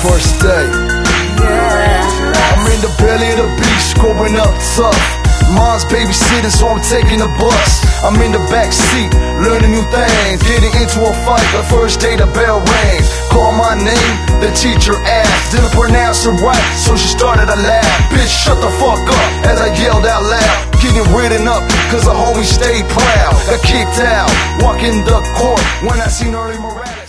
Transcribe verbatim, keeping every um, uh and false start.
first day. I'm in the belly of the beast, growing up tough. Mom's babysitting, so I'm taking the bus. I'm in the back seat, learning new things. Getting into a fight, the first day the bell rings. Call my name, the teacher asked. Didn't pronounce it right, so she started to laugh. Bitch, shut the fuck up, as I yelled out loud. Getting written up, cause the homie stayed proud. Got kicked out, walking the court when I seen Early Morales.